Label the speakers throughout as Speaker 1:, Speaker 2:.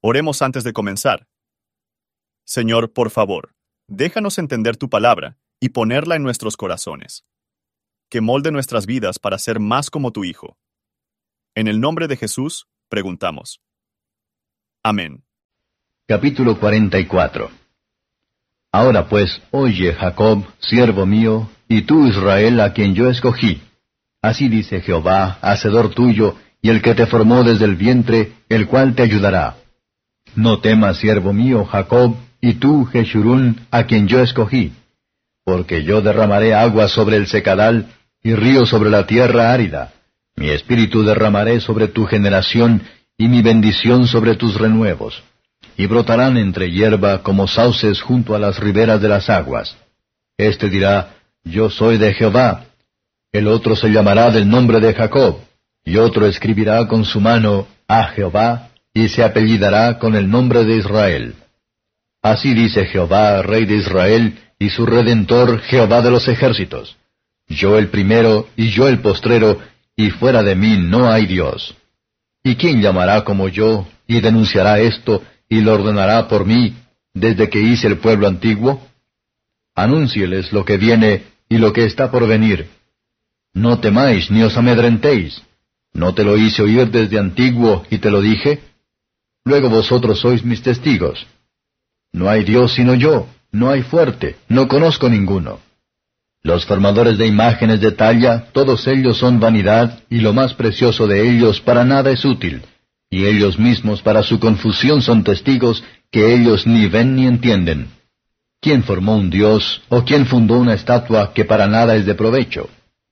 Speaker 1: Oremos antes de comenzar. Señor, por favor, déjanos entender tu palabra y ponerla en nuestros corazones. Que molde nuestras vidas para ser más como tu Hijo. En el nombre de Jesús, preguntamos. Amén.
Speaker 2: Capítulo 44. Ahora pues, oye, Jacob, siervo mío, y tú, Israel, a quien yo escogí. Así dice Jehová, hacedor tuyo, y el que te formó desde el vientre, el cual te ayudará. No temas, siervo mío, Jacob, y tú, Jeshurún, a quien yo escogí. Porque yo derramaré agua sobre el secadal, y río sobre la tierra árida. Mi espíritu derramaré sobre tu generación, y mi bendición sobre tus renuevos. Y brotarán entre hierba como sauces junto a las riberas de las aguas. Este dirá, yo soy de Jehová. El otro se llamará del nombre de Jacob, y otro escribirá con su mano, a Jehová, y se apellidará con el nombre de Israel. Así dice Jehová, Rey de Israel, y su Redentor, Jehová de los ejércitos. Yo el primero, y yo el postrero, y fuera de mí no hay Dios. ¿Y quién llamará como yo, y denunciará esto, y lo ordenará por mí, desde que hice el pueblo antiguo? Anúncieles lo que viene, y lo que está por venir. No temáis, ni os amedrentéis. ¿No te lo hice oír desde antiguo, y te lo dije? Luego vosotros sois mis testigos. No hay Dios sino yo, no hay fuerte, no conozco ninguno. Los formadores de imágenes de talla, todos ellos son vanidad, y lo más precioso de ellos para nada es útil, y ellos mismos para su confusión son testigos que ellos ni ven ni entienden. ¿Quién formó un Dios, o quién fundó una estatua que para nada es de provecho?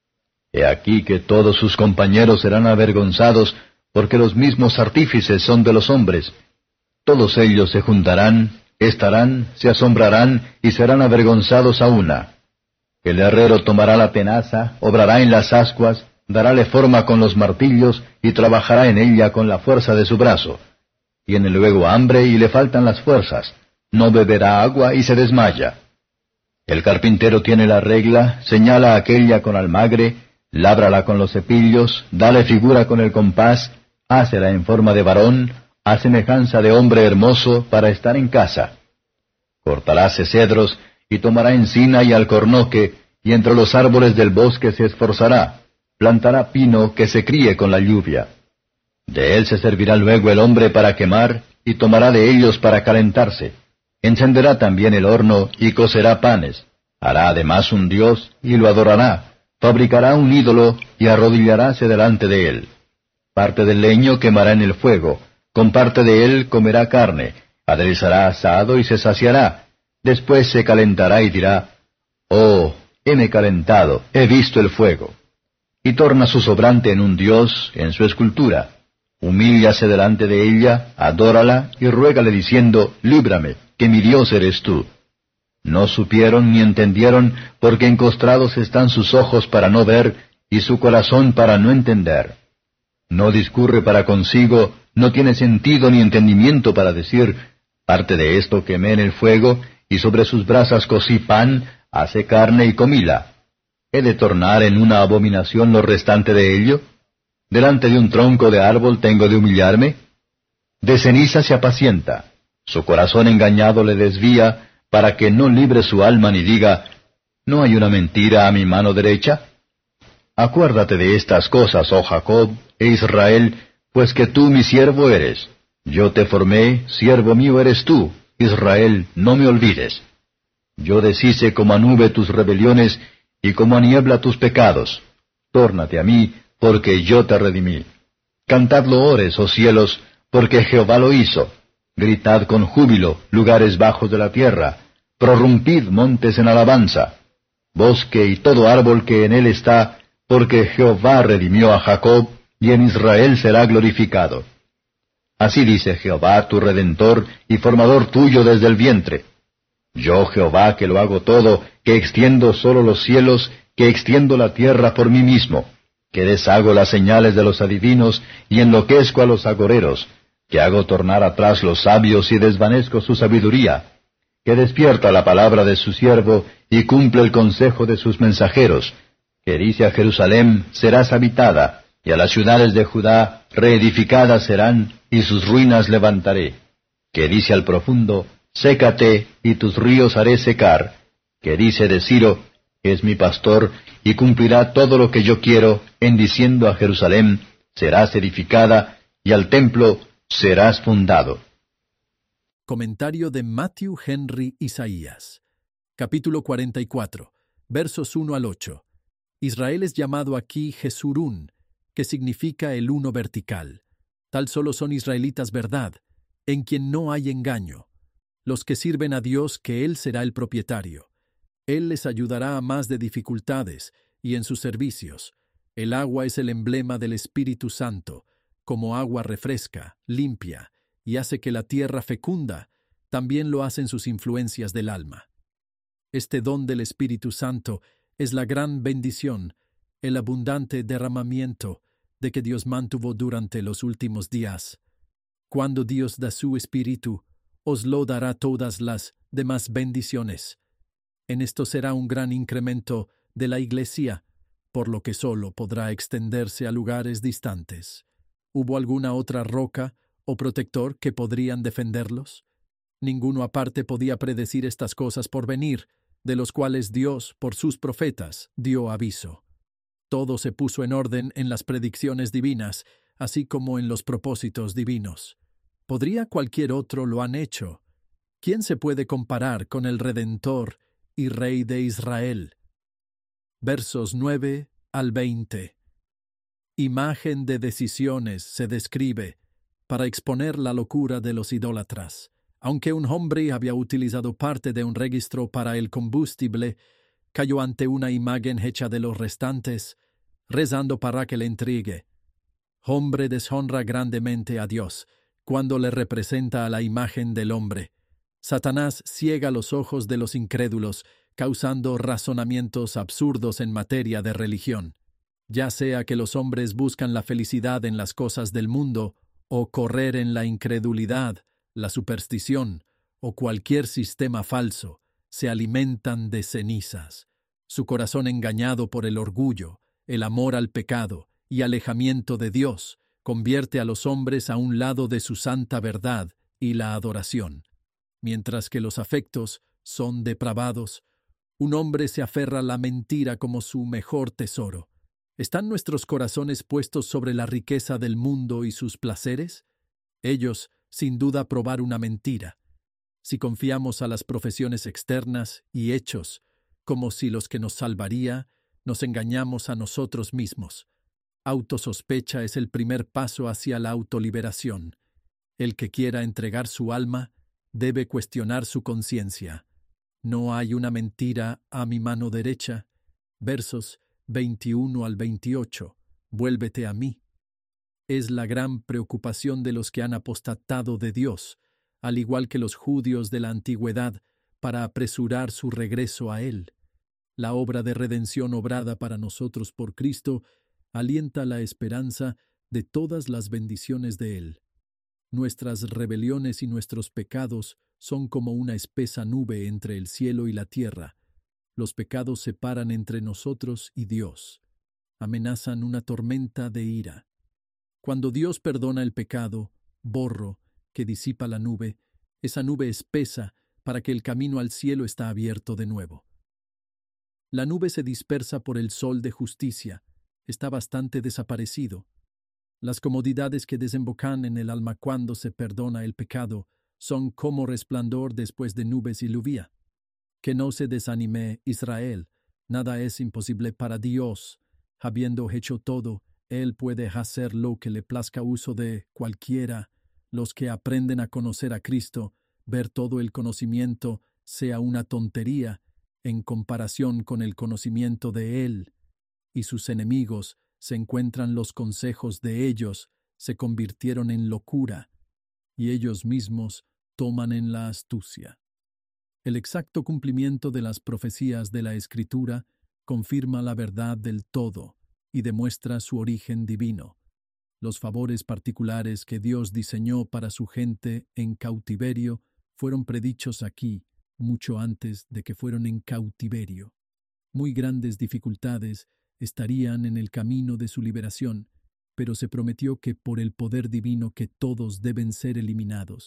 Speaker 2: He aquí que todos sus compañeros serán avergonzados, porque los mismos artífices son de los hombres. Todos ellos se juntarán, estarán, se asombrarán, y serán avergonzados a una. El herrero tomará la tenaza, obrará en las ascuas, darále forma con los martillos, y trabajará en ella con la fuerza de su brazo. Tiene luego hambre y le faltan las fuerzas, no beberá agua y se desmaya. El carpintero tiene la regla, señala aquella con almagre, lábrala con los cepillos, dale figura con el compás, hácela en forma de varón, a semejanza de hombre hermoso, para estar en casa. Cortaráse cedros, y tomará encina y alcornoque, y entre los árboles del bosque se esforzará, plantará pino que se críe con la lluvia. De él se servirá luego el hombre para quemar, y tomará de ellos para calentarse. Encenderá también el horno, y cocerá panes. Hará además un dios, y lo adorará. Fabricará un ídolo, y arrodillaráse delante de él. Parte del leño quemará en el fuego, con parte de él comerá carne, aderezará asado y se saciará. Después se calentará y dirá, oh, heme calentado, he visto el fuego. Y torna su sobrante en un dios, en su escultura. Humíllase delante de ella, adórala, y ruégale diciendo, líbrame, que mi Dios eres tú. No supieron ni entendieron, porque encostrados están sus ojos para no ver, y su corazón para no entender. No discurre para consigo, no tiene sentido ni entendimiento para decir, parte de esto quemé en el fuego, y sobre sus brasas cocí pan, hace carne y comíla. ¿He de tornar en una abominación lo restante de ello? ¿Delante de un tronco de árbol tengo de humillarme? De ceniza se apacienta, su corazón engañado le desvía, para que no libre su alma ni diga, ¿no hay una mentira a mi mano derecha? Acuérdate de estas cosas, oh Jacob, e Israel, pues que tú mi siervo eres. Yo te formé, siervo mío eres tú, Israel, no me olvides. Yo deshice como a nube tus rebeliones, y como a niebla tus pecados. Tórnate a mí, porque yo te redimí. Cantad loores, oh cielos, porque Jehová lo hizo. Gritad con júbilo, lugares bajos de la tierra. Prorrumpid montes en alabanza. Bosque y todo árbol que en él está, porque Jehová redimió a Jacob, y en Israel será glorificado. Así dice Jehová tu Redentor, y formador tuyo desde el vientre. Yo Jehová que lo hago todo, que extiendo solo los cielos, que extiendo la tierra por mí mismo, que deshago las señales de los adivinos, y enloquezco a los agoreros, que hago tornar atrás los sabios y desvanezco su sabiduría, que despierta la palabra de su siervo, y cumple el consejo de sus mensajeros, que dice a Jerusalén, serás habitada, y a las ciudades de Judá, reedificadas serán, y sus ruinas levantaré. que dice al profundo, sécate, y tus ríos haré secar, que dice de Ciro, es mi pastor, y cumplirá todo lo que yo quiero, en diciendo a Jerusalén, serás edificada, y al templo serás fundado.
Speaker 3: Comentario de Matthew Henry Isaías. Capítulo 44, versos 1 al 8. Israel es llamado aquí Jesurún, que significa el uno vertical. Tal solo son israelitas verdad, en quien no hay engaño. Los que sirven a Dios, que Él será el propietario. Él les ayudará a más de dificultades y en sus servicios. El agua es el emblema del Espíritu Santo, como agua refresca, limpia, y hace que la tierra fecunda, también lo hacen sus influencias del alma. Este don del Espíritu Santo es la gran bendición, el abundante derramamiento de que Dios mantuvo durante los últimos días. Cuando Dios da su Espíritu, os lo dará todas las demás bendiciones. En esto será un gran incremento de la Iglesia, por lo que solo podrá extenderse a lugares distantes. ¿Hubo alguna otra roca o protector que podrían defenderlos? Ninguno aparte podía predecir estas cosas por venir, de los cuales Dios, por sus profetas, dio aviso. Todo se puso en orden en las predicciones divinas, así como en los propósitos divinos. ¿Podría cualquier otro lo han hecho? ¿Quién se puede comparar con el Redentor y Rey de Israel? Versos 9 al 20. Imagen de decisiones se describe para exponer la locura de los idólatras. Aunque un hombre había utilizado parte de un registro para el combustible, cayó ante una imagen hecha de los restantes, rezando para que le entregue. Hombre deshonra grandemente a Dios cuando le representa a la imagen del hombre. Satanás ciega los ojos de los incrédulos, causando razonamientos absurdos en materia de religión. Ya sea que los hombres buscan la felicidad en las cosas del mundo, o correr en la incredulidad, la superstición o cualquier sistema falso, se alimentan de cenizas. Su corazón engañado por el orgullo, el amor al pecado y alejamiento de Dios, convierte a los hombres a un lado de su santa verdad y la adoración. Mientras que los afectos son depravados, un hombre se aferra a la mentira como su mejor tesoro. ¿Están nuestros corazones puestos sobre la riqueza del mundo y sus placeres? Ellos, sin duda, probar una mentira. Si confiamos a las profesiones externas y hechos, como si los que nos salvaría, nos engañamos a nosotros mismos. Autosospecha es el primer paso hacia la autoliberación. El que quiera entregar su alma debe cuestionar su conciencia. No hay una mentira a mi mano derecha. Versos 21 al 28. Vuélvete a mí. Es la gran preocupación de los que han apostatado de Dios, al igual que los judíos de la antigüedad, para apresurar su regreso a Él. La obra de redención obrada para nosotros por Cristo alienta la esperanza de todas las bendiciones de Él. Nuestras rebeliones y nuestros pecados son como una espesa nube entre el cielo y la tierra. Los pecados separan entre nosotros y Dios. Amenazan una tormenta de ira. Cuando Dios perdona el pecado, borro, que disipa la nube, esa nube espesa para que el camino al cielo está abierto de nuevo. La nube se dispersa por el sol de justicia, está bastante desaparecido. Las comodidades que desembocan en el alma cuando se perdona el pecado son como resplandor después de nubes y lluvia. Que no se desanime Israel, nada es imposible para Dios. Habiendo hecho todo, Él puede hacer lo que le plazca uso de cualquiera. Los que aprenden a conocer a Cristo, ver todo el conocimiento sea una tontería en comparación con el conocimiento de Él. Y sus enemigos se encuentran los consejos de ellos, se convirtieron en locura, y ellos mismos toman en la astucia. El exacto cumplimiento de las profecías de la Escritura confirma la verdad del todo y demuestra su origen divino. Los favores particulares que Dios diseñó para su gente en cautiverio fueron predichos aquí, mucho antes de que fueron en cautiverio. Muy grandes dificultades estarían en el camino de su liberación, pero se prometió que por el poder divino que todos deben ser eliminados.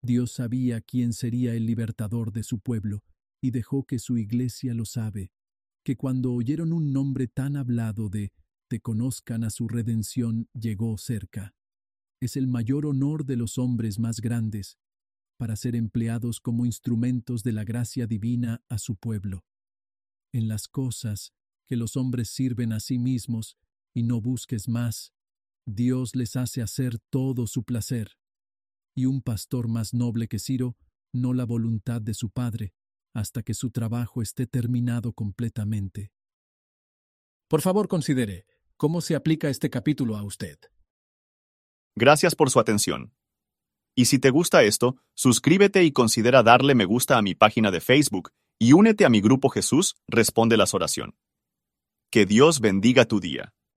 Speaker 3: Dios sabía quién sería el libertador de su pueblo, y dejó que su iglesia lo sabe, que cuando oyeron un nombre tan hablado de te conozcan a su redención llegó cerca. Es el mayor honor de los hombres más grandes, para ser empleados como instrumentos de la gracia divina a su pueblo. En las cosas que los hombres sirven a sí mismos, y no busques más, Dios les hace hacer todo su placer. Y un pastor más noble que Ciro, no la voluntad de su padre, hasta que su trabajo esté terminado completamente. Por favor, considere, ¿cómo se aplica este capítulo a usted?
Speaker 1: Gracias por su atención. Y si te gusta esto, suscríbete y considera darle me gusta a mi página de Facebook y únete a mi grupo Jesús Responde las Oraciones. Que Dios bendiga tu día.